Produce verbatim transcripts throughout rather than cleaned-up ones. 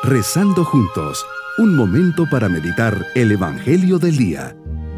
Rezando juntos, un momento para meditar el Evangelio del día.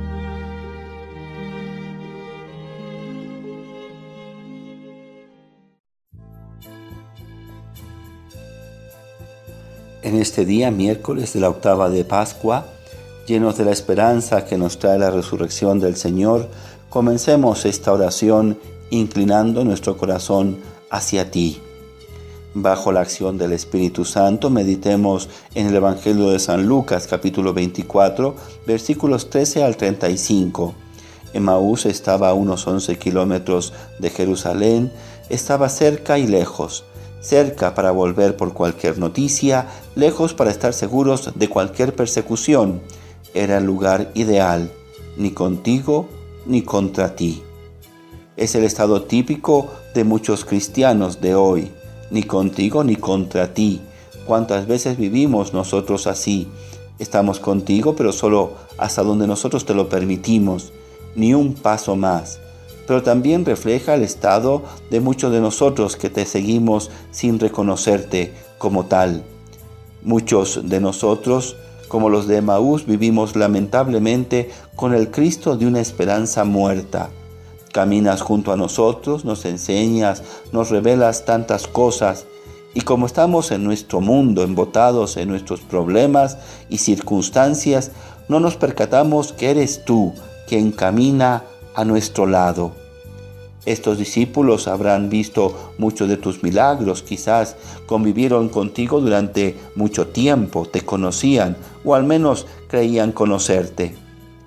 En este día, miércoles de la octava de Pascua, llenos de la esperanza que nos trae la resurrección del Señor, comencemos esta oración inclinando nuestro corazón hacia ti. Bajo la acción del Espíritu Santo, meditemos en el Evangelio de San Lucas, capítulo veinticuatro, versículos trece al treinta y cinco. Emaús estaba a unos once kilómetros de Jerusalén, estaba cerca y lejos. Cerca para volver por cualquier noticia, lejos para estar seguros de cualquier persecución. Era el lugar ideal, ni contigo ni contra ti. Es el estado típico de muchos cristianos de hoy. Ni contigo ni contra ti. ¿Cuántas veces vivimos nosotros así? Estamos contigo, pero solo hasta donde nosotros te lo permitimos, ni un paso más. Pero también refleja el estado de muchos de nosotros que te seguimos sin reconocerte como tal. Muchos de nosotros, como los de Emaús, vivimos lamentablemente con el Cristo de una esperanza muerta. Caminas junto a nosotros, nos enseñas, nos revelas tantas cosas, y como estamos en nuestro mundo, embotados en nuestros problemas y circunstancias, no nos percatamos que eres tú quien camina a nuestro lado. Estos discípulos habrán visto muchos de tus milagros, quizás convivieron contigo durante mucho tiempo, te conocían, o al menos creían conocerte.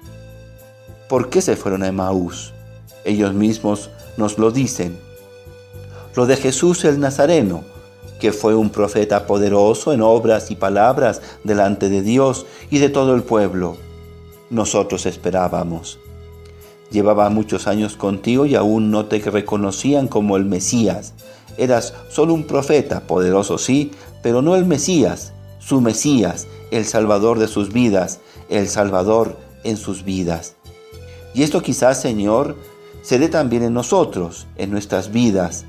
¿Por qué se fueron a Emaús? Ellos mismos nos lo dicen. Lo de Jesús el Nazareno, que fue un profeta poderoso en obras y palabras delante de Dios y de todo el pueblo. Nosotros esperábamos. Llevaba muchos años contigo y aún no te reconocían como el Mesías. Eras solo un profeta, poderoso sí, pero no el Mesías, su Mesías, el Salvador de sus vidas, el Salvador en sus vidas. Y esto quizás, Señor, se dé también en nosotros, en nuestras vidas.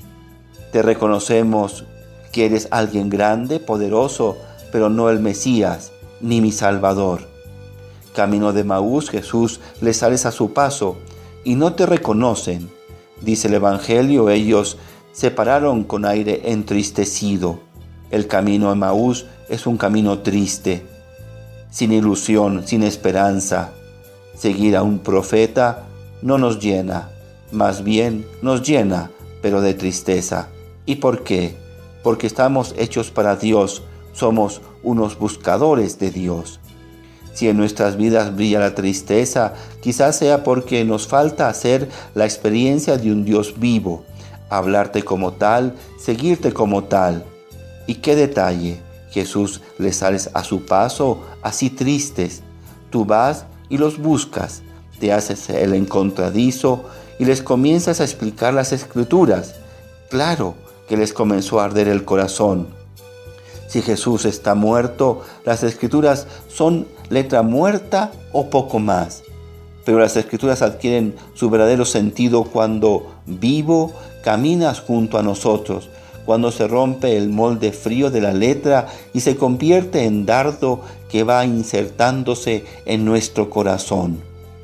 Te reconocemos que eres alguien grande, poderoso, pero no el Mesías, ni mi Salvador. Camino de Emaús, Jesús les sales a su paso y no te reconocen. Dice el Evangelio, ellos se pararon con aire entristecido. El camino a Emaús es un camino triste, sin ilusión, sin esperanza. Seguir a un profeta no nos llena, más bien nos llena, pero de tristeza. ¿Y por qué? Porque estamos hechos para Dios, somos unos buscadores de Dios. Si en nuestras vidas brilla la tristeza, quizás sea porque nos falta hacer la experiencia de un Dios vivo, hablarte como tal, seguirte como tal. ¿Y qué detalle? Jesús les sales a su paso, así tristes. Tú vas y los buscas, te haces el encontradizo y les comienzas a explicar las Escrituras. Claro que les comenzó a arder el corazón. Si Jesús está muerto, las Escrituras son letra muerta o poco más. Pero las Escrituras adquieren su verdadero sentido cuando vivo caminas junto a nosotros, cuando se rompe el molde frío de la letra y se convierte en dardo que va insertándose en nuestro corazón.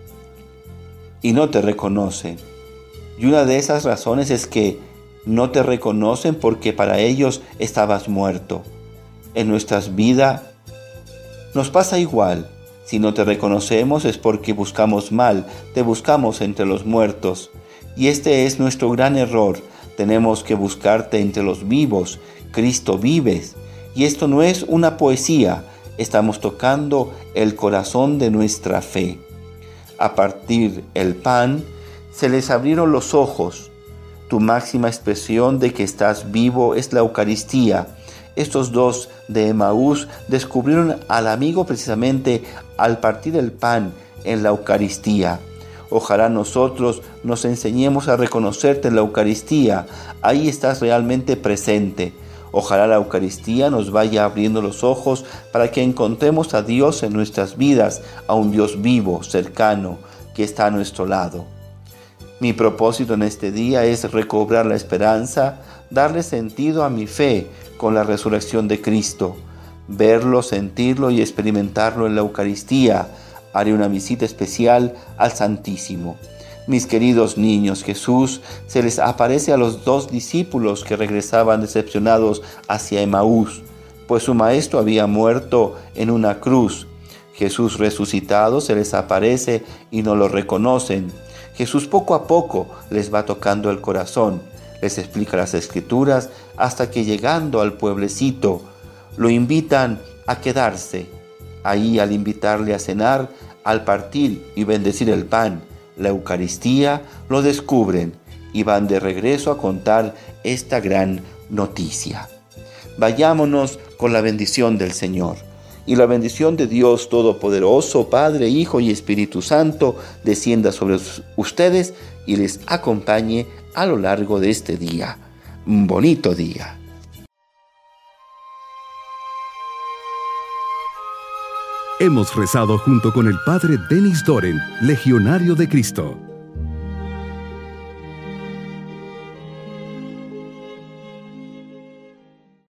Y no te reconocen. Y una de esas razones es que no te reconocen porque para ellos estabas muerto. En nuestras vidas nos pasa igual. Si no te reconocemos es porque buscamos mal, te buscamos entre los muertos. Y este es nuestro gran error. Tenemos que buscarte entre los vivos. Cristo vives. Y esto no es una poesía. Estamos tocando el corazón de nuestra fe. A partir del pan, se les abrieron los ojos. Tu máxima expresión de que estás vivo es la Eucaristía. Estos dos de Emaús descubrieron al amigo precisamente al partir el pan en la Eucaristía. Ojalá nosotros nos enseñemos a reconocerte en la Eucaristía. Ahí estás realmente presente. Ojalá la Eucaristía nos vaya abriendo los ojos para que encontremos a Dios en nuestras vidas, a un Dios vivo, cercano, que está a nuestro lado. Mi propósito en este día es recobrar la esperanza, darle sentido a mi fe con la resurrección de Cristo, verlo, sentirlo y experimentarlo en la Eucaristía. Haré una visita especial al Santísimo. Mis queridos niños, Jesús se les aparece a los dos discípulos que regresaban decepcionados hacia Emaús, pues su maestro había muerto en una cruz. Jesús resucitado se les aparece y no lo reconocen. Jesús poco a poco les va tocando el corazón, les explica las Escrituras hasta que llegando al pueblecito, lo invitan a quedarse. Ahí, al invitarle a cenar, al partir y bendecir el pan, la Eucaristía, lo descubren y van de regreso a contar esta gran noticia. Vayámonos con la bendición del Señor. Y la bendición de Dios Todopoderoso, Padre, Hijo y Espíritu Santo, descienda sobre ustedes y les acompañe a lo largo de este día. Un bonito día. Hemos rezado junto con el Padre Denis Doren, Legionario de Cristo.